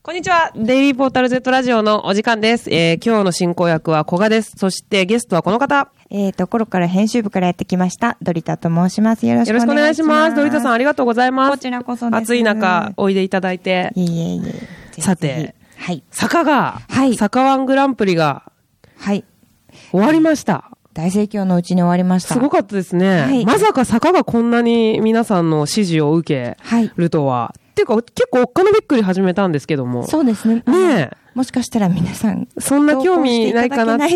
こんにちは。デイリーポータル Z ラジオのお時間です。今日の進行役は古賀です。そしてゲストはこの方。 コロから編集部からやってきました。ドリタと申します。よろしくお願いします。 ドリタさんありがとうございます。 こちらこそです。 暑い中、おいでいただいて。 いえ。 さて、 はい。 坂が、 はい。 坂ワングランプリが、 はい。 終わりました。 大盛況のうちに終わりました。 すごかったですね。はい。まさか坂がこんなに皆さんの支持を受けるとは。はい。っていうか、結構おっかなびっくり始めたんですけども。 そうですね。 ねえ。 もしかしたら皆さん、 そんな興味ないかなって。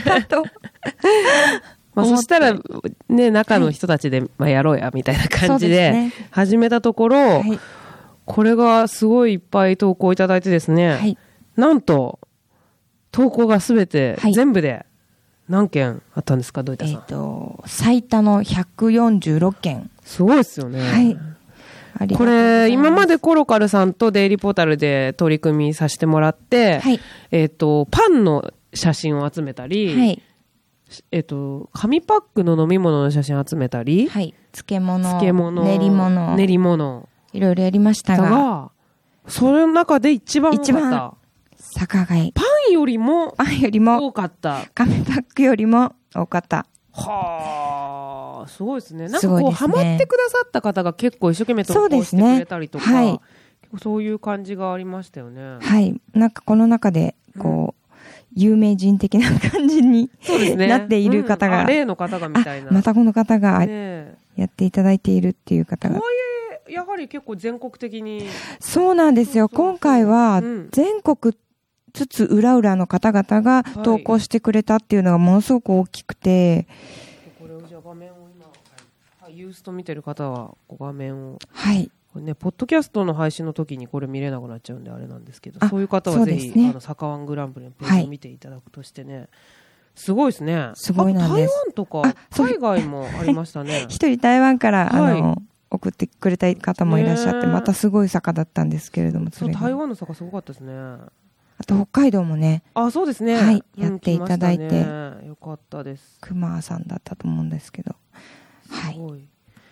まあそしたら、ね、中の人たちで、まあやろうや、みたいな感じで、始めたところ、はい、これがすごいいっぱい投稿いただいてですね、はい、なんと、投稿がすべて、全部で何件あったんですか、どういったさん。 最多の146件。 すごいですよね。 はい。 これ、今までコロカルさんとデイリーポータルで取り組みさせてもらって、はい、パンの写真を集めたり、はい、紙パックの飲み物の写真を集めたり、 はい、漬物、練り物、いろいろやりましたが、 その中で一番多かった。 坂買い。 パンよりも多かった。 紙パックよりも多かった。 はあ、すごいですね。なんかこう、ハマってくださった方が結構一生懸命投稿してくれたりとか、はい、そういう感じがありましたよね。 はい。なんかこの中で、こう、有名人的な感じになっている方が。 例の方がみたいな。 またこの方がやっていただいているっていう方が。 とはいえ、やはり結構全国的に。 そうなんですよ。今回は全国つつ裏々の方々が投稿してくれたっていうのがものすごく大きくて、 これをじゃあ画面を今、ユースト見てる方は画面を、 はい、 これね、ポッドキャストの配信の時にこれ見れなくなっちゃうんであれなんですけど、そういう方はぜひ、坂ワングランプリのページを見ていただくとしてね、すごいですね。 すごいなんです。 台湾とか海外もありましたね。 一人台湾から送ってくれた方もいらっしゃって、またすごい坂だったんですけれども、 そう、台湾の坂すごかったですね。 あと北海道もね。 あ、そうですね。 はい。やっていただいて。 よかったです。 熊さんだったと思うんですけど。はい。 すごい。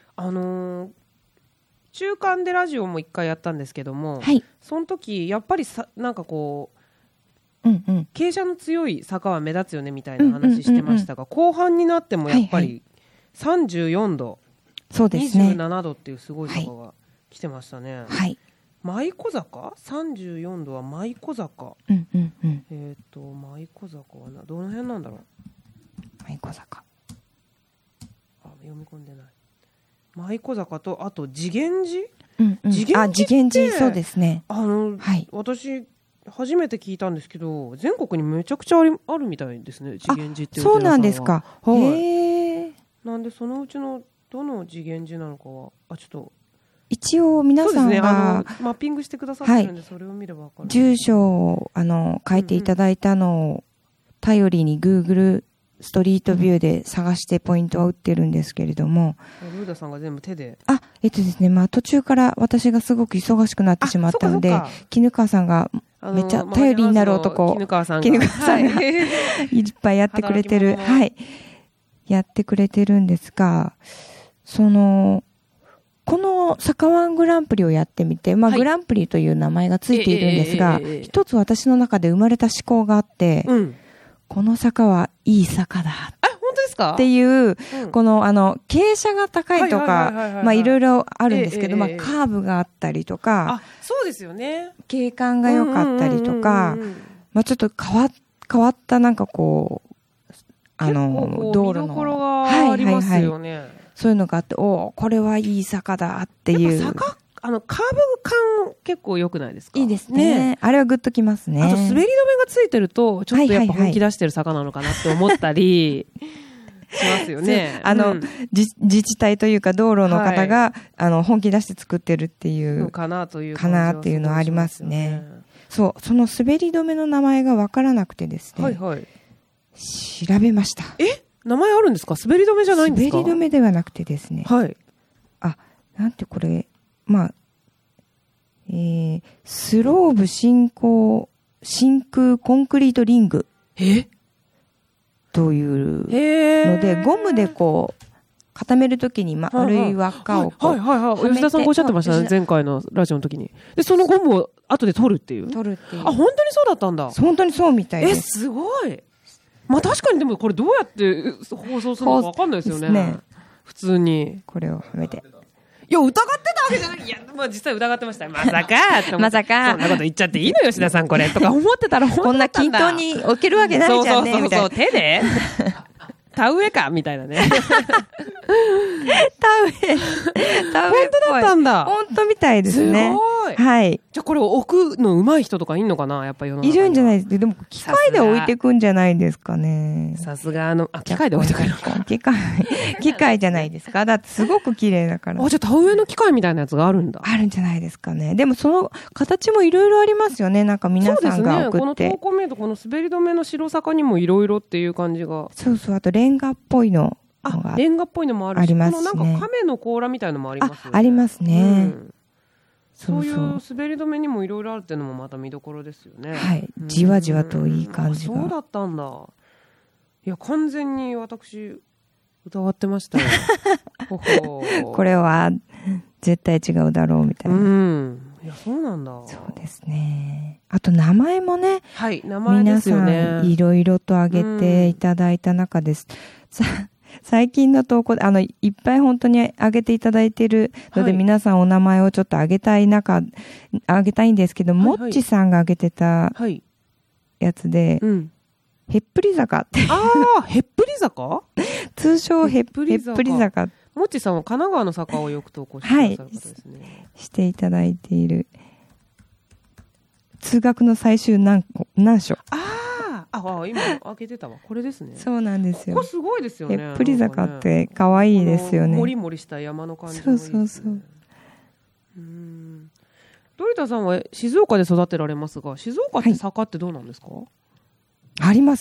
中間でラジオも一回やったんですけども、 はい。 その時、やっぱりなんかこう、 傾斜の強い坂は目立つよねみたいな話してましたが、後半になってもやっぱり34度、 そうですね。 27度っていうすごい坂が来てましたね。 はい。 舞子坂 ?34 度は舞子坂。舞子坂はどの辺なんだろう。 舞子坂。 読み込んでない。舞子坂と、あと次元寺、 次元寺、そうですね。 はい、私、初めて聞いたんですけど、全国にめちゃくちゃあるみたいですね、次元寺っていうお寺さんは。 そうなんですか。 へえ。なんで、そのうちのどの次元寺なのかは、ちょっと。 一応皆さんが、 マッピングしてくださってるんで、それを見ればわかる。 住所を書いていただいたのを頼りに Google ストリートビューで探してポイントは打ってるんですけれども。 ルーダさんが全部手で。 ですね、途中から私がすごく忙しくなってしまったので、絹川さんがめっちゃ頼りになる男、 絹川さんがいっぱいやってくれてる、はい、やってくれてるんですが、この坂ワングランプリをやってみて、グランプリという名前がついているんですが、一つ私の中で生まれた思考があって、この坂はいい坂だ。 本当ですか？ っていう、この傾斜が高いとか、いろいろあるんですけど、カーブがあったりとか、 そうですよね。 景観が良かったりとか、ちょっと変わったなんかこう、道路の。見どころがありますよね。そういうのがあって、これはいい坂だっていう。 カーブ感結構良くないですか？ いいですね。あれはグッときますね。 あと滑り止めがついてると、ちょっとやっぱ本気出してる坂なのかなって思ったりしますよね。 自治体というか道路の方が、本気出して作ってるっていう。 かなっていうのはありますね。そう、その滑り止めの名前がわからなくてですね。調べました。 名前あるんですか？滑り止めじゃないんですか？ 滑り止めではなくてですね。 はい。 なんてこれ、スローブ真空コンクリートリング。というので、ゴムでこう、固めるときに丸い輪っかをこう。 吉田さんがおっしゃってましたね、前回のラジオの時に。で、そのゴムを後で撮るっていう。 撮るっていう。 あ、本当にそうだったんだ。 本当にそうみたいです。 すごい。まあ確かにでもこれどうやって放送するのかわかんないですよね。普通に。 これをはめて。 いや、疑ってたわけじゃない。いや、まあ実際疑ってましたよ。まさかまさか。 そんなこと言っちゃっていいの吉田さんこれ。とか思ってたらこんな均等に置けるわけないじゃんね。 そう手で田植えかみたいなね。 田植え本当だったんだ。 本当みたいですね。 すごい。 はい。 じゃあこれ置くの上手い人とかいんのかな、やっぱ世の中に。 いるんじゃないですか。でも機械で置いてくんじゃないですかね。 さすが機械で置いてくるのか。 機械じゃないですか。だってすごく綺麗だから。 じゃあ田植えの機械みたいなやつがあるんだ。 あるんじゃないですかね。でもその形もいろいろありますよね。なんか皆さんが送って。そうですね。 この投稿メイド、この滑り止めの白坂にもいろいろっていう感じが。 そうそう。あとレンガっぽいの。 レンガっぽいのもあるし、 ありますね。 なんか亀の甲羅みたいのもありますよね。 ありますね。 そういう滑り止めにもいろいろあるっていうのもまた見どころですよね。 はい。じわじわといい感じが。 そうだったんだ。いや、完全に私、疑ってましたよ。 これは絶対違うだろうみたいな。 いや、そうなんだ。 そうですね。あと名前もね。 はい、名前ですよね。 皆さんいろいろと挙げていただいた中です。最近の投稿で、いっぱい本当に挙げていただいているので、皆さんお名前をちょっと挙げたいんですけど、もっちさんが挙げてたやつで、へっぷり坂って。 へっぷり坂通称へっぷり坂。 もっちさんは神奈川の坂をよく投稿してくださる方ですね。 していただいている。通学の最終難所。 今開けてたわ。これですね。 そうなんですよ。 ここすごいですよね。 へっぷり坂って可愛いですよね。 もりもりした山の感じもいいですね。そう。ドリタさんは静岡で育てられますが、静岡って坂ってどうなんですか？ あります。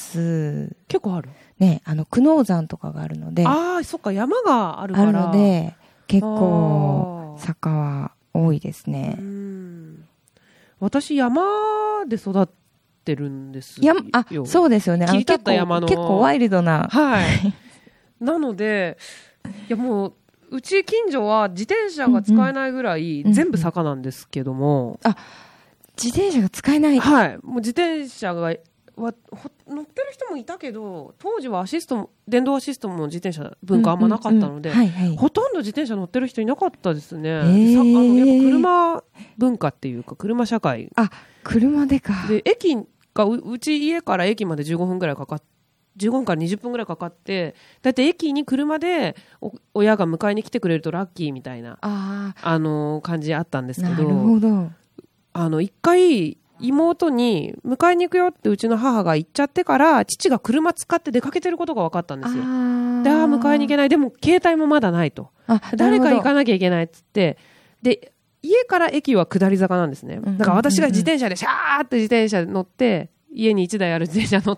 結構ある。 ね、久能山とかがあるので。 そっか、山があるから。 あるので、結構坂は多いですね。 私山で育ってるんですよ。 そうですよね。 切り取った山の結構ワイルドな。 はい。なので、いやもう、うち近所は自転車が使えないぐらい全部坂なんですけども。 自転車が使えない？ はい。もう自転車が、乗ってる人もいたけど、当時は電動アシストも自転車文化あんまなかったので、ほとんど自転車乗ってる人いなかったですね。やっぱ車文化っていうか、車社会。 車でか。 で、駅が、うち家から駅まで15分ぐらい15分から20分ぐらいかかって、だいたい駅に車で親が迎えに来てくれるとラッキーみたいな、感じあったんですけど、 なるほど。 一回、妹に迎えに行くよってうちの母が言っちゃってから、父が車使って出かけてることが分かったんですよ。で、迎えに行けない。でも、携帯もまだないと。誰か行かなきゃいけないっつって、で、家から駅は下り坂なんですね。だから私が自転車でシャーって自転車乗って、家に1台ある自転車乗って、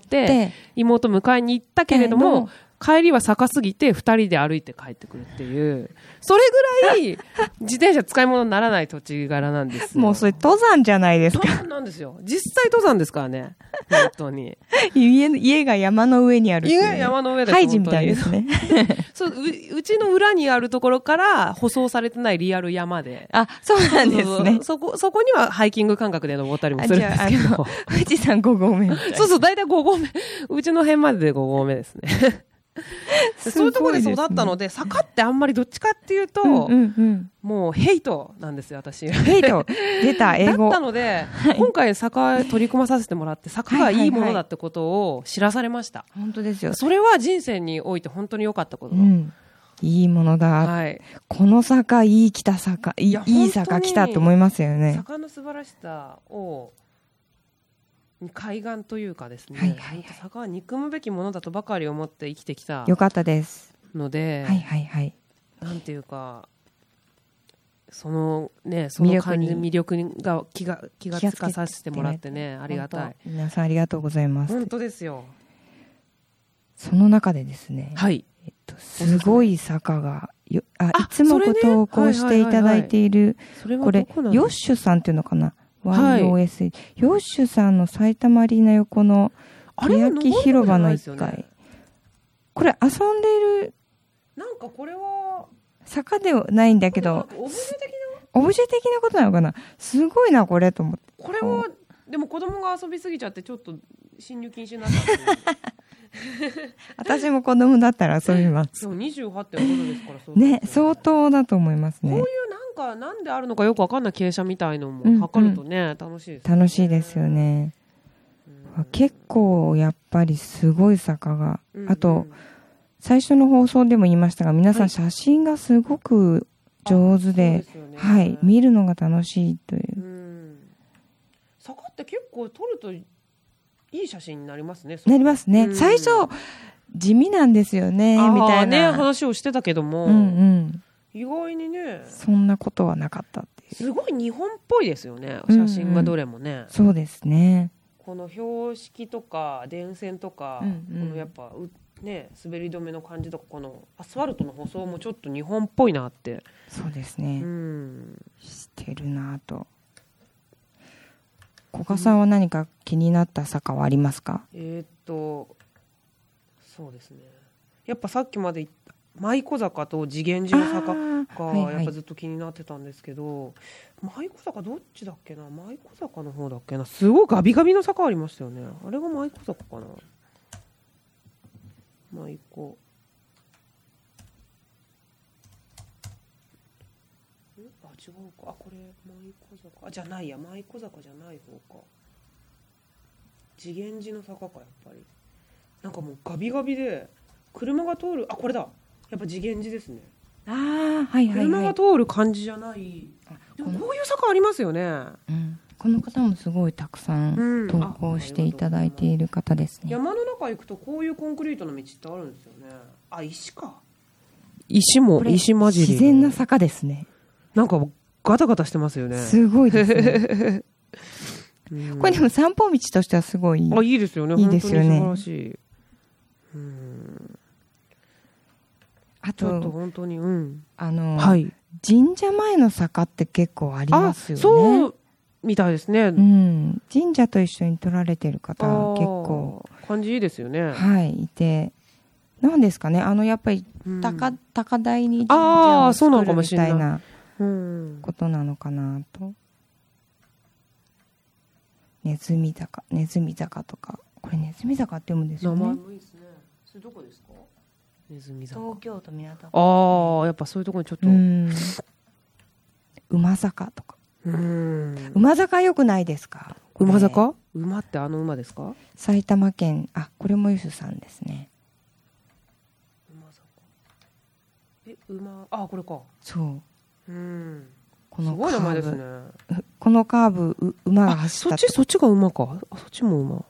妹迎えに行ったけれども、帰りは坂すぎて2人で歩いて帰ってくるっていう、それぐらい自転車使い物にならない土地柄なんです。 もうそれ登山じゃないですか。 登山なんですよ。実際登山ですからね。本当に。 家が山の上にあるっていう、 家が山の上です。 ハイジみたいですね。 うちの裏にあるところから舗装されてないリアル山で。 そうなんですね。 そこにはハイキング感覚で登ったりもするんですけど。 富士山5合目。 そう、だいたい5合目。うちの辺までで5合目ですね。そういうところで育ったので、坂ってあんまりどっちかっていうと、もうヘイトなんですよ、私。 ヘイト出た、英語。 だったので、今回坂取り組まさせてもらって、坂がいいものだってことを知らされました。 本当ですよ。 それは人生において本当に良かったことだ。 いいものだ。この坂、いい坂来たと思いますよね。 坂の素晴らしさを、海岸というかですね、坂は憎むべきものだとばかり思って生きてきた。 よかったです。 ので、なんていうか、その感じ、魅力が気がつかさせてもらってね、ありがたい。 皆さんありがとうございます。 本当ですよ。 その中でですね、すごい坂が、いつもご投稿していただいている、これ、ヨッシュさんっていうのかな？YOS、ヨッシュさんの埼玉アリーナ横の欅広場の1階。これ遊んでいる。 なんかこれは坂ではないんだけど、 オブジェ的なことなのかな。すごいな、これと思って。 これは、でも子供が遊びすぎちゃって、ちょっと侵入禁止になった私も子供だったら遊びます。 でも 28.5 度ですから、 そうね、相当だと思いますね。 こういうなんであるのかよくわかんない傾斜みたいのも測るとね、楽しいですね。 楽しいですよね。結構やっぱりすごい坂が、あと最初の放送でも言いましたが、皆さん写真がすごく上手で、はい、見るのが楽しいという。 坂って結構撮るといい写真になりますね。 なりますね。最初地味なんですよね、みたいな話をしてたけども、意外にね、 そんなことはなかったっていう。 すごい日本っぽいですよね、写真がどれもね。 そうですね。 この標識とか電線とか、このやっぱね、滑り止めの感じとか、このアスファルトの舗装もちょっと日本っぽいなって。 そうですね。してるなと。古賀さんは何か気になった坂はありますか？ そうですね。やっぱさっきまで言った舞子坂と次元寺の坂がやっぱずっと気になってたんですけど、舞子坂どっちだっけな、舞子坂の方だっけな、すごいガビガビの坂ありましたよね。あれが舞子坂かな。舞子、違うか、これ舞子坂、じゃないや、舞子坂じゃない方か、次元寺の坂か。やっぱりなんかもうガビガビで車が通る、これだ、やっぱ次元寺ですね。車が通る感じじゃない。でもこういう坂ありますよね。 この方もすごいたくさん投稿していただいている方ですね。 山の中行くとこういうコンクリートの道ってあるんですよね。石か。石混じり。 自然な坂ですね。 なんかガタガタしてますよね。 すごいですね。これでも散歩道としてはすごいいいですよね。いいですよね。本当に素晴らしい。 あと本当に、 神社前の坂って結構ありますよね。 そうみたいですね。 神社と一緒に撮られてる方結構感じいいですよね。 いて、なんですかね、やっぱり高台に神社を作るみたいなことなのかなと。ネズミ坂とか、これネズミ坂って読むんですよね。 名前もいいですね。それどこですか？ネズミ坂。 東京都港区。 やっぱそういうところにちょっと。 馬坂とか。馬坂良くないですか？ 馬坂？馬って馬ですか？ 埼玉県、これもゆすさんですね。 馬坂。これか。 そう。 このすごい名前ですね。 このカーブ、馬が走った。 そっちが馬か。そっちも馬。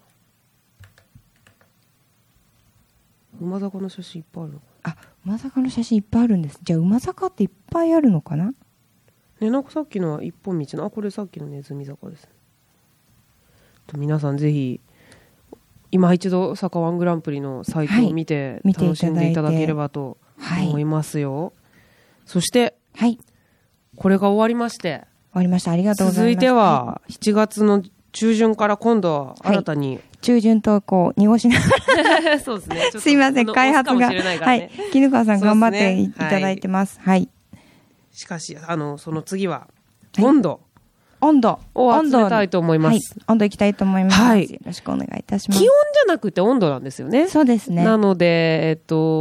馬坂の写真いっぱいあるのか。 馬坂の写真いっぱいあるんです。じゃあ馬坂っていっぱいあるのかな。 なんかさっきのは一本道の、これさっきのネズミ坂ですね。皆さんぜひ今一度坂ワングランプリのサイトを見て楽しんでいただければと思いますよ。そして、これが終わりまして、 ありがとうございます。 続いては7月の中旬から今度は新たに、 中旬と濁しながらそうですね。 すいません、開発が絹川さん頑張っていただいてます。 しかしその次は温度を集めたいと思います。 温度いきたいと思います。よろしくお願いいたします。 気温じゃなくて温度なんですよね。 そうですね。 なので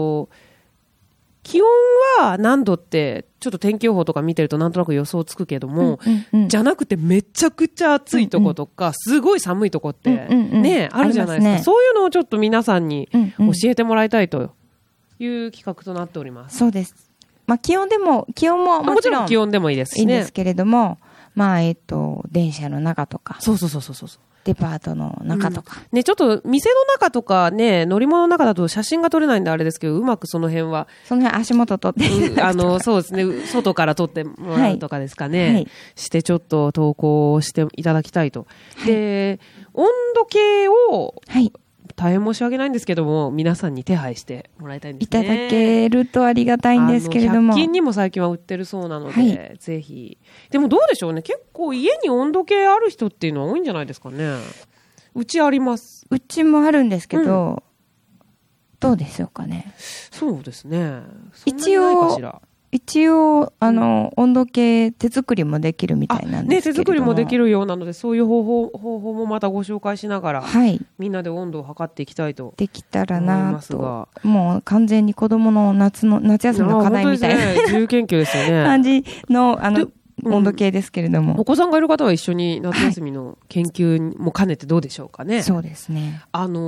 気温は何度ってちょっと天気予報とか見てるとなんとなく予想つくけども、じゃなくてめちゃくちゃ暑いとことか、すごい寒いとこってね、あるじゃないですか。そういうのをちょっと皆さんに教えてもらいたいという企画となっております。 そうです。気温ももちろん気温でもいいですしね。 いいんですけれども、電車の中とか。 そう。 デパートの中とか。 ちょっと店の中とかね、乗り物の中だと写真が撮れないんであれですけど、うまくその辺は。 足元撮って。 そうですね、外から撮ってもらうとかですかね。してちょっと投稿していただきたいと。で、温度計を、大変申し訳ないんですけども、皆さんに手配してもらいたいんですね。 いただけるとありがたいんですけれども。 100均にも最近は売ってるそうなので、ぜひ。でもどうでしょうね。結構家に温度計ある人っていうのは多いんじゃないですかね。うちあります。 うちもあるんですけど、どうでしょうかね。 そうですね。 一応、 一応、温度計手作りもできるみたいなんですけれども。 ね、手作りもできるようなので、そういう方法もまたご紹介しながら、 はい。 みんなで温度を測っていきたいと。 できたらなと。もう完全に子供の夏休みの課題みたいな。 ね、自由研究ですよね。 感じの、温度計ですけれども、 お子さんがいる方は一緒に夏休みの研究も兼ねてどうでしょうかね。はい、 そうですね。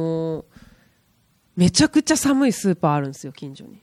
めちゃくちゃ寒いスーパーあるんですよ、近所に。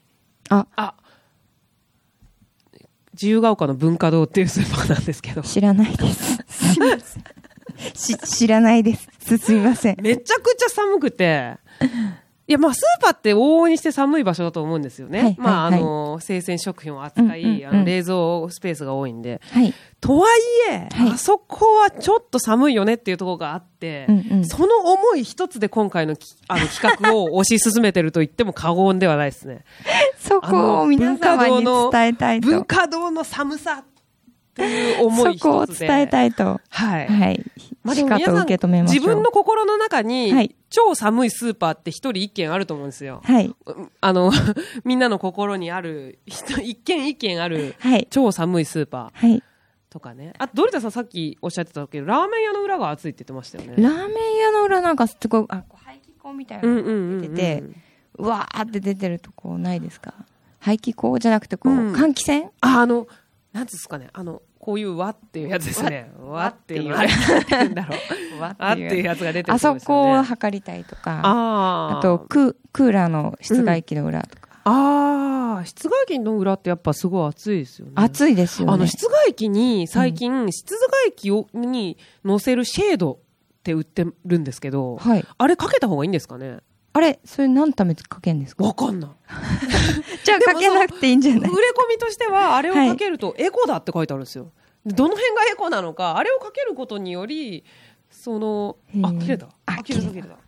自由が丘の文化堂っていうスーパーなんですけど。 知らないです。すみません。知らないです。すみません。 めちゃくちゃ寒くて。いや、まあ、スーパーって往々にして寒い場所だと思うんですよね。はい、まあ、生鮮食品を扱い、冷蔵スペースが多いんで。はい、とはいえ、はい、あそこはちょっと寒いよねっていうところがあって、その思い一つで今回の企画を推し進めてると言っても過言ではないですね。 そこを皆様に伝えたいと。 文化堂の寒さっていう思い一つで。 そこを伝えたいと。 はい。 はい。まあ、しかと受け止めましょう。 自分の心の中に、はい、超寒いスーパーって一人一軒あると思うんですよ。はい。みんなの心にある、一軒一軒ある、はい、超寒いスーパー。はい。とかね。あと、ドリタさんさっきおっしゃってたけど、ラーメン屋の裏が暑いって言ってましたよね。 ラーメン屋の裏なんかすごい、排気口みたいなのが出てて、うわーって出てるとこないですか？排気口じゃなくて換気扇？ なんですかね。こういう輪っていうやつですね。輪っていう、あれなんて言うんだろう。輪っていうやつが出てる、ね。 あそこを測りたいとか。あと、クーラーの室外機の裏とか。 室外機の裏ってやっぱすごい暑いですよね。 暑いですよね。 室外機に最近、室外機に乗せるシェードって売ってるんですけど、はい、あれかけた方がいいんですかね？ あれそれ何のためかけるんですか？ わかんない。 じゃあかけなくていいんじゃない？ 売れ込みとしては、あれをかけるとエコだって書いてあるんですよ。どの辺がエコなのか、あれをかけることにより、切れた。切れた。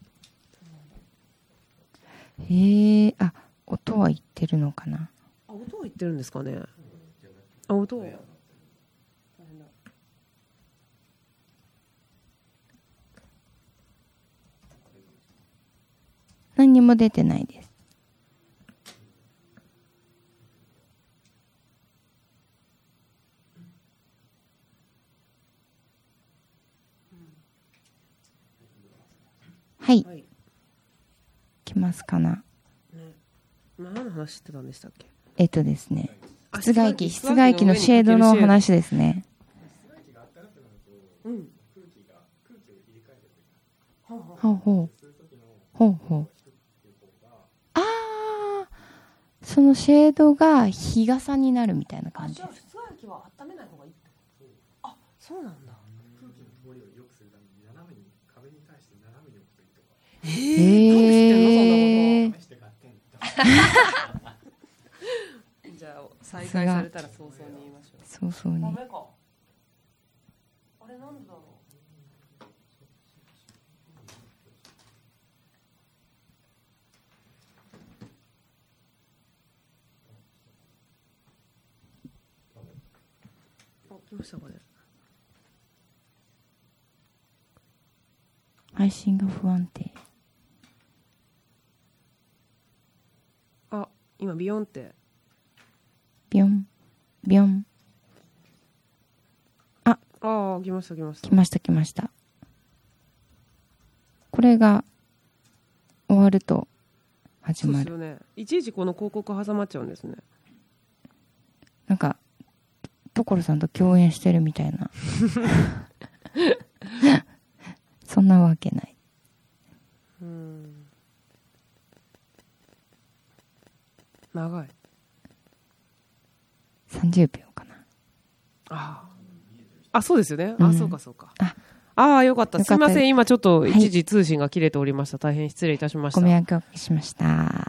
音は言ってるのかな？ 音は言ってるんですかね？音は。 何にも出てないです。はい。来ますかな。 何の話してたんでしたっけ？ ですね。室外機のシェードの話ですね。うん。ほうほう。そのシェードが日傘になるみたいな感じです。 室外機は温めない方がいいってこと？そうなんだ。空気の通りを良くするために斜めに壁に対して斜めに置くといいとか。なんで知ってんのそんなこと。試して買ってんだ。じゃあ再開されたら早々に言いましょう。 早々に。 ダメか。あれなんだろう。来ましたこれ。 配信が不安定。 今ビヨンって。 ビヨン。 来ました。 これが終わると始まる。 そうですよね。いちいちこの広告挟まっちゃうんですね。 なんか所さんと共演してるみたいなそんなわけない。 長い。 30秒かな。 そうですよね。そうか。よかった。すいません。今ちょっと一時通信が切れておりました。大変失礼いたしました。 ご迷惑をおかけしました。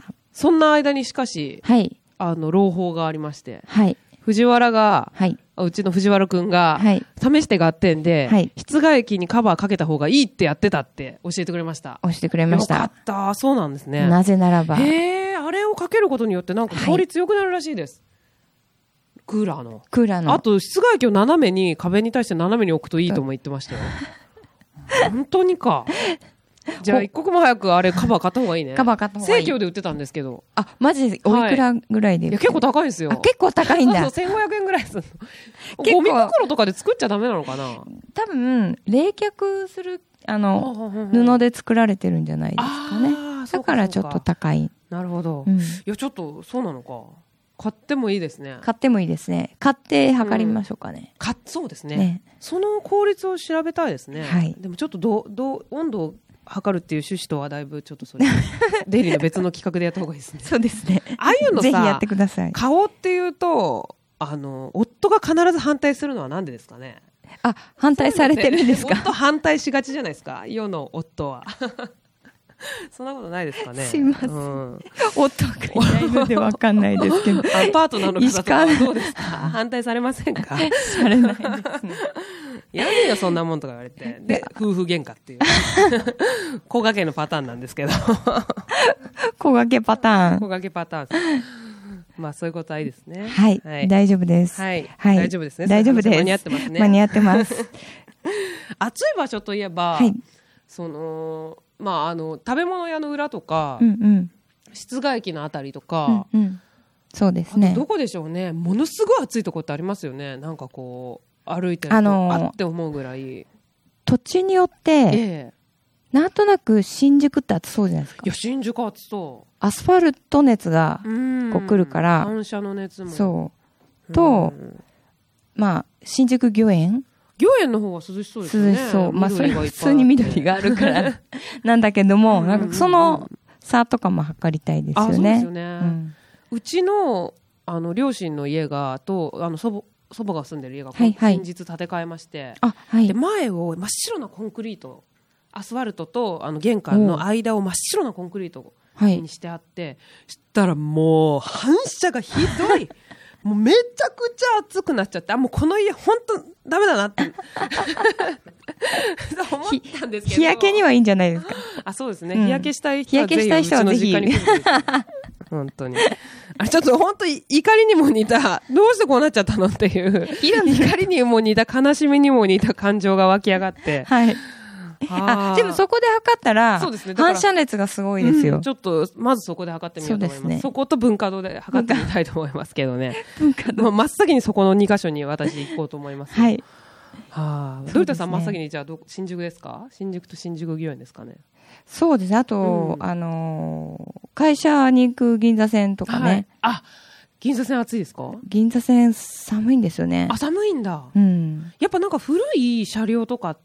そんな間にしかし、はい。朗報がありまして、はい。藤原が、はい。うちの藤原くんが、はい。試して合点で、はい。室外機にカバーかけた方がいいってやってたって教えてくれました。 教えてくれました。 よかった。そうなんですね。 なぜならば。 あれをかけることによってなんか効率良くなるらしいです。クーラーの。あと、室外機を斜めに、壁に対して斜めに置くといいとも言ってましたよ。本当にか。 じゃあ一刻も早くあれカバー買った方がいいね。 カバー買った方がいい。 生協で売ってたんですけど。 あ、マジでおいくらぐらいで、 いや、結構高いんですよ。 結構高いんだ。 そう、1500円ぐらいするの。ゴミ袋とかで作っちゃダメなのかな？ 多分、冷却する、布で作られてるんじゃないですかね。だからちょっと高い。 なるほど。いや、ちょっと、そうなのか。買ってもいいですね。 買ってもいいですね。買って測りましょうかね。 そうですね。その効率を調べたいですね。 はい。 でもちょっと温度を測るっていう趣旨とはだいぶちょっとそれ、デイリーの別の企画でやった方がいいですね。 そうですね。 ああいうのさ、 ぜひやってください。 買おうっていうと、夫が必ず反対するのはなんでですかね？ あ、反対されてるんですか？ 夫反対しがちじゃないですか、世の夫は。そんなことないですかね。 すいません。夫がいないのでわかんないですけど。 パートナーの方とかはどうですか？反対されませんか？ されないですね。 やめよ、そんなもんとか言われて。で、夫婦喧嘩っていう。小掛けのパターンなんですけど。 小掛けパターン。 小掛けパターン。まあ、そういうことはいいですね。 はい。大丈夫です。 はい。大丈夫ですね。 大丈夫です。 間に合ってますね。 間に合ってます。 暑い場所といえば、まあ、食べ物屋の裏とか、室外機のあたりとか、 そうですね。 どこでしょうね。ものすごい暑いとこってありますよね。なんかこう、歩いてると、あって思うぐらい。 土地によって、なんとなく新宿って暑そうじゃないですか。 いや、新宿暑そう。 アスファルト熱がこう来るから、 反射の熱も。 そう。と、まあ、新宿御苑の方は涼しそうですね。 涼しそう。まあ、それは普通に緑があるから、なんだけども、なんかその差とかも測りたいですよね。 そうですよね。うちの、両親の家が、祖母が住んでる家が、先日建て替えまして、で、前を真っ白なコンクリート、アスファルトと玄関の間を真っ白なコンクリートにしてあって、したらもう反射がひどい。もうめちゃくちゃ暑くなっちゃって、もうこの家本当ダメだなって思ったんですけど。 日焼けにはいいんじゃないですか。 そうですね。日焼けしたい人はぜひうちの実家に来る。本当に。ちょっと本当に怒りにも似た、どうしてこうなっちゃったのっていう、怒りにも似た、悲しみにも似た感情が湧き上がって。 はい。でもそこで測ったら、反射熱がすごいですよ。 ちょっと、まずそこで測ってみようと思います。そこと文化堂で測ってみたいと思いますけどね。文化堂。真っ先にそこの2カ所に私行こうと思います。 はい。 ドリタさん真っ先にじゃあ新宿ですか？新宿と新宿御苑ですかね。 そうですね。あと、会社に行く銀座線とかね。 銀座線暑いですか？ 銀座線寒いんですよね。 寒いんだ。やっぱなんか古い車両とかって、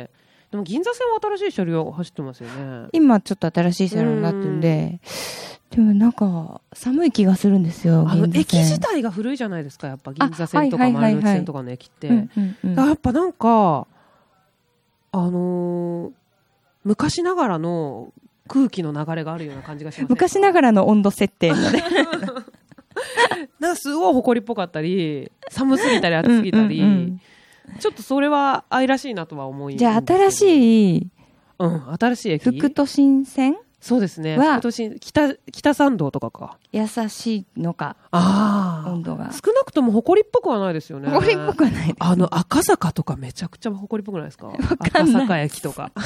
でも銀座線は新しい車両走ってますよね。 今ちょっと新しい車両になってるんで、でもなんか寒い気がするんですよ。 駅自体が古いじゃないですか。やっぱ銀座線とか丸ノ内線とかの駅って。やっぱなんか、昔ながらの空気の流れがあるような感じがします。 昔ながらの温度設定のね。 なんかすごい埃っぽかったり、寒すぎたり暑すぎたり、ちょっとそれは愛らしいなとは思います。 じゃあ新しい、 新しい駅。 副都心線そうですね。副都心、北参道とかか。 優しいのか。温度が。 少なくとも埃っぽくはないですよね。 埃っぽくはないです。 赤坂とかめちゃくちゃ埃っぽくないですか？赤坂駅とか。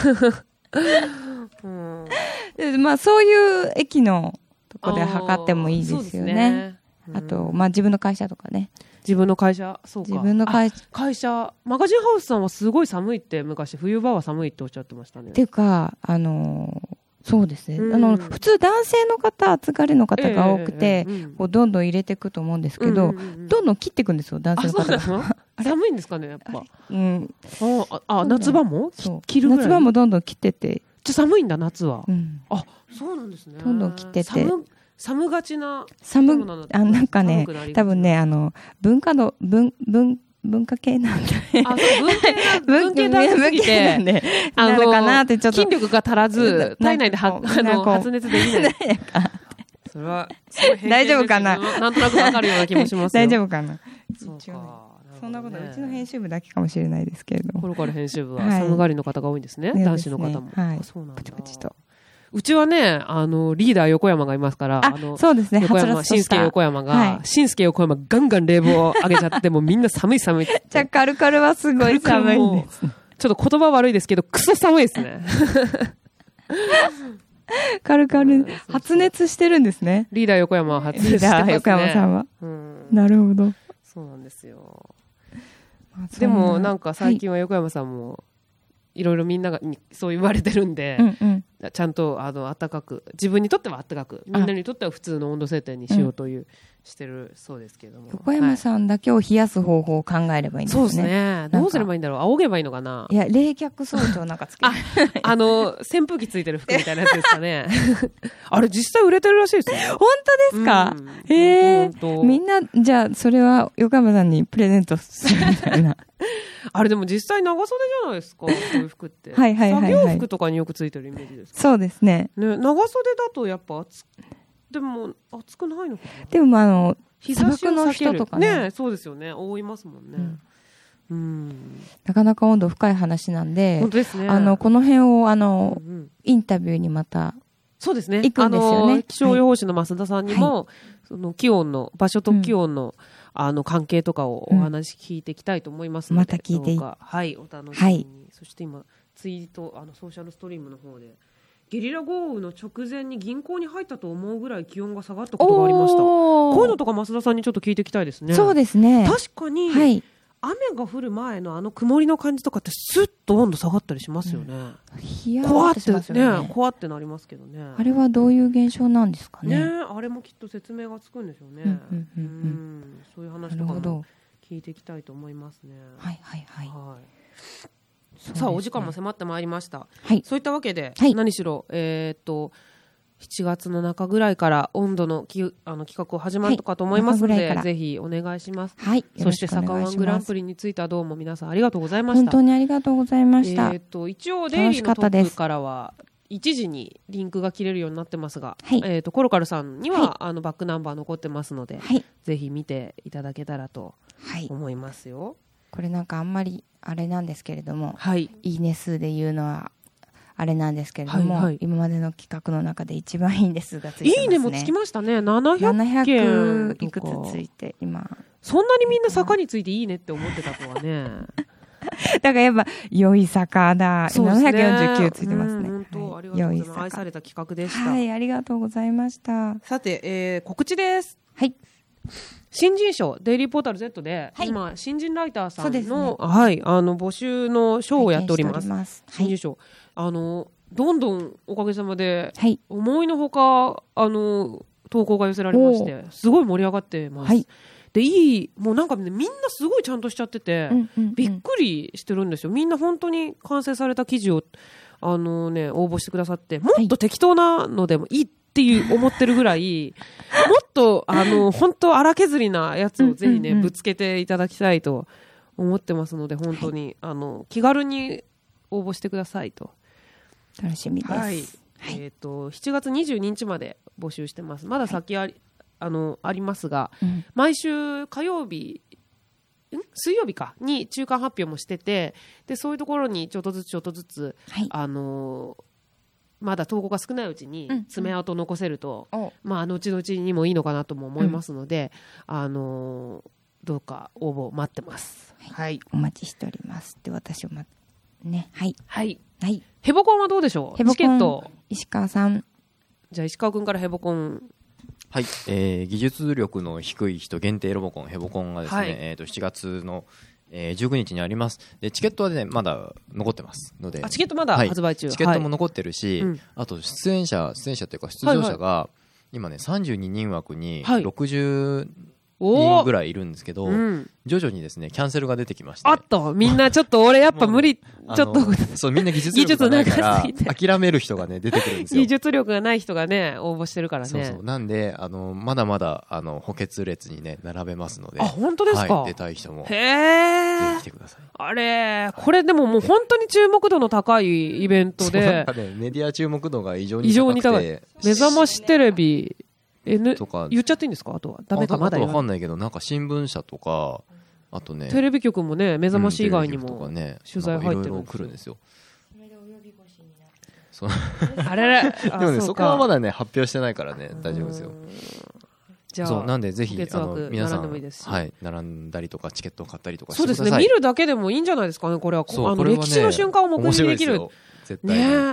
まあそういう駅のとこで測ってもいいですよね。あと、まあ自分の会社とかね。 自分の会社、そうか。 自分の会社、マガジンハウスさんはすごい寒いって昔、冬場は寒いっておっしゃってましたね。 っていうか、そうですね。普通男性の方、暑がりの方が多くて、こうどんどん入れていくと思うんですけど、どんどん切っていくんですよ、男性の方が。 寒いんですかね、やっぱ。夏場も切るぐらい？夏場もどんどん切ってて。 じゃ寒いんだ、夏は。そうなんですね。 どんどん切ってて。 寒がちな。 なんかね、多分ね、文化系なんだね。 文系だすぎて、 なるかなってちょっと。 筋力が足らず、体内で発熱できない。それは、 大丈夫かな？ なんとなくわかるような気もしますよ。 大丈夫かな？そんなことはうちの編集部だけかもしれないですけれども。 コロコロ編集部は寒がりの方が多いんですね。男子の方も。そうなんだ。 プチプチと。 うちはね、リーダー横山がいますから、 そうですね、 横山、新助横山が、新助横山ガンガン冷房を上げちゃって、もうみんな寒い寒いって。 じゃあカルカルはすごい寒いんです。 ちょっと言葉悪いですけど、クソ寒いですね。 カルカル、発熱してるんですね。 リーダー横山は発熱してますね。 リーダー横山さんは。なるほど。 そうなんですよ。でもなんか最近は横山さんもいろいろみんながそう言われてるんで、ちゃんと暖かく、自分にとっては暖かく、みんなにとっては普通の温度設定にしようという、してるそうですけれども。 横山さんだけを冷やす方法を考えればいいんですね。 そうですね。どうすればいいんだろう。仰げばいいのかな。 いや、冷却装置をなんかつける。 扇風機ついてる服みたいなやつですかね。あれ実際売れてるらしいですよ。 本当ですか？みんな、じゃあ、それは横山さんにプレゼントするみたいな。 あれでも実際長袖じゃないですか、そういう服って。 はいはいはい。 作業服とかによくついてるイメージですか。 そうですね。 ね、長袖だとやっぱでも暑くないのかな。 でも砂漠の人とかね。 そうですよね。覆いますもんね。 なかなか温度深い話なんで、 本当ですね。 この辺をインタビューにまた、 そうですね。 行くんですよね。 気象予報士の増田さんにも、その気温の、場所と気温の、関係とかをお話聞いていきたいと思いますので、 また聞いてはい、お楽しみに。そして今、ツイート、ソーシャルストリームの方で、ゲリラ豪雨の直前に銀行に入ったと思うぐらい気温が下がったことがありました。こういうのとか増田さんにちょっと聞いていきたいですね。 そうですね。 確かに、雨が降る前の曇りの感じとかってスッと温度下がったりしますよね。怖ってね、怖ってなりますけどね。 あれはどういう現象なんですかね。 あれもきっと説明がつくんでしょうね。そういう話とかも聞いていきたいと思いますね。 はいはいはい。 さあお時間も迫ってまいりました。そういったわけで何しろ7月の中ぐらいから温度の企画を始まるかと思いますので、ぜひお願いします。そしてサカワングランプリについてはどうも皆さんありがとうございました。 本当にありがとうございました。 一応デイリーのトップからは1時にリンクが切れるようになってますが、コロカルさんにはバックナンバー残ってますので、ぜひ見ていただけたらと思いますよ。 これなんかあんまりあれなんですけれども、いいね数で言うのはあれなんですけれども、今までの企画の中で一番いいね数がついてますね。 いいねもつきましたね。700件いくつついて、今そんなにみんな坂についていいねって思ってたとはね。 だからやっぱ良い坂だ。749ついてますね。 本当ありがとうございます。愛された企画でした。 はい、ありがとうございました。 さて、告知です。 はい。 新人賞デイリーポータル Z で、今新人ライターさんの、募集の賞をやっております。新人賞、どんどんおかげさまで、思いのほか投稿が寄せられまして、すごい盛り上がってます。でもうなんかね、みんなすごいちゃんとしちゃってて、びっくりしてるんですよ。みんな本当に完成された記事を応募してくださって、もっと適当なのでもいいっていう思ってるぐらい、もっと本当荒削りなやつをぜひね、ぶつけていただきたいと思ってますので、本当に気軽に応募してくださいと。 楽しみです。 7月22日まで募集してます。まだ先ありますが、毎週火曜日水曜日かに中間発表もしてて、でそういうところにちょっとずつ、まだ投稿が少ないうちに爪痕を残せると、後々にもいいのかなとも思いますので、どうか応募待ってます。 お待ちしております。で、私もね、 ヘボコンはどうでしょう。チケット石川さん。 じゃあ石川君からヘボコン。 はい、技術力の低い人限定ロボコンヘボコンがですね、7月の19日にあります。でチケットはねまだ残ってますので、 チケットまだ発売中、 チケットも残ってるし、あと出演者というか出場者が今ね32人枠に60人ぐらいいるんですけど、徐々にですねキャンセルが出てきまして、 みんなちょっと俺やっぱ無理、ちょっとそうみんな技術力がないから諦める人がね出てくるんですよ。 技術力がない人がね応募してるからね。 なんでまだまだ補欠列にね並べますので。 本当ですか。 出たい人もぜひ来てください。 これでももう本当に注目度の高いイベントで、 メディア注目度が異常に高くて、 目覚ましテレビとか言っちゃっていいんですか。あとはダメか。まだ分かんないけど、なんか新聞社とかあとねテレビ局もね目覚まし以外にも取材入ってるいろいろ来るんですよ。 あれでもねそこはまだね発表してないからね大丈夫ですよ。じゃあなんでぜひ皆さん並んだりとかチケットを買ったりとかしてください。 そうですね、見るだけでもいいんじゃないですかね。これは歴史の瞬間を目撃できる。 絶対ね。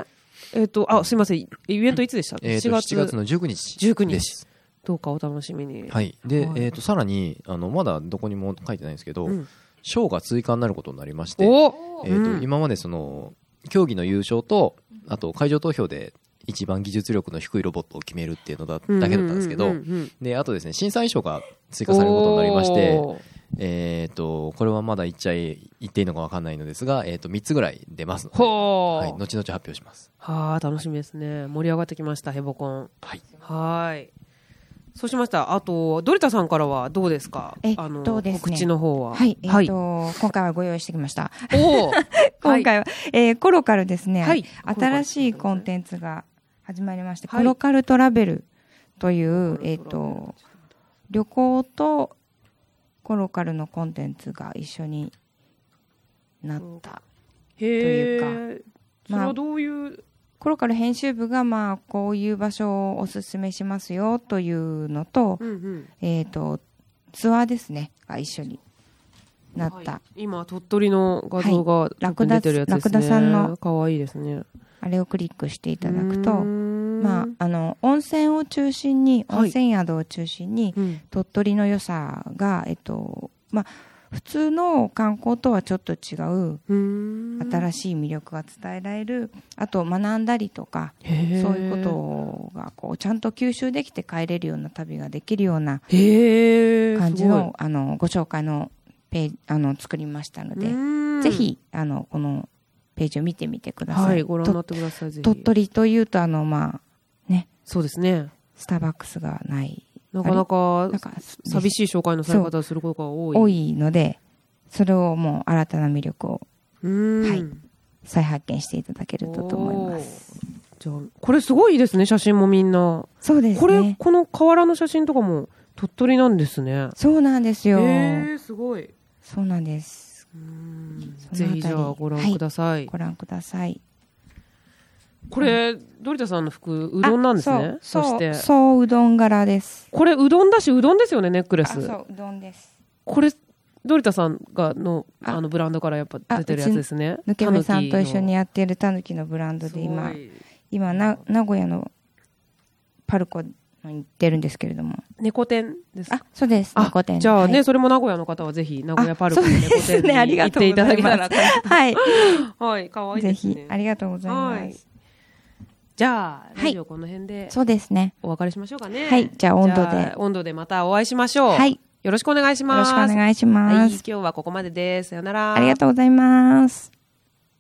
すいません。イベントいつでした ？7月の19日。 19日です。どうかお楽しみに。 はい。で、さらに、まだどこにも書いてないんですけど、賞が追加になることになりまして、今までその、競技の優勝と、あと会場投票で一番技術力の低いロボットを決めるっていうのだけだったんですけど、で、あとですね、審査員賞が追加されることになりまして、これはまだ言っていいのかわかんないのですが、3つぐらい出ますので、はい、後々発表します。 楽しみですね。盛り上がってきました、ヘボコン。 はい。 そうしました。あと、ドリタさんからはどうですか？ ですね、 告知の方は。 はい。今回はご用意してきました。今回は、コロカルですね。新しいコンテンツが始まりまして、コロカルトラベルという、旅行とコロカルのコンテンツが一緒になったというか、 それはどういうコロカル編集部がこういう場所をおすすめしますよというのと、ツアーですねが一緒になった。 今鳥取の画像が出てるやつですね。ラクダさんの可愛いですね。 あれをクリックしていただくと、温泉を中心に、温泉宿を中心に、鳥取の良さが、普通の観光とはちょっと違う、新しい魅力が伝えられる、あと学んだりとか、そういうことがちゃんと吸収できて帰れるような旅ができるような感じの、ご紹介の作りましたので、ぜひ、このページを見てみてください。 ご覧になってください。 鳥取というと、 そうですね。 スターバックスがない。 なかなか寂しい紹介のされ方をすることが多いので、それをもう新たな魅力を、再発見していただけると思います。 じゃあ、これすごいですね、写真もみんな。 そうですね。 この河原の写真とかも鳥取なんですね。 そうなんですよ。 すごい。 そうなんです。 ぜひじゃあご覧ください。 ご覧ください。 これ、ドリタさんの服、うどんなんですね。 そう、うどん柄です。 これ、うどんだし、うどんですよね、ネックレス。 そう、うどんです。 これ、ドリタさんのブランドからやっぱ出てるやつですね。 抜け目さんと一緒にやってるたぬきのブランドで今、名古屋のパルコに行ってるんですけれども。 猫店ですか？ そうです。猫店。 じゃあね、それも名古屋の方はぜひ、名古屋パルコの猫店に行っていただけたら。 はい。 はい、かわいいですね。 ぜひ、ありがとうございます。 じゃあ、ラジオこの辺で。 そうですね。 お別れしましょうかね。 はい。じゃあ、 温度でまたお会いしましょう。 はい。 よろしくお願いします。 よろしくお願いします。 今日はここまでです。さよなら。 ありがとうございます。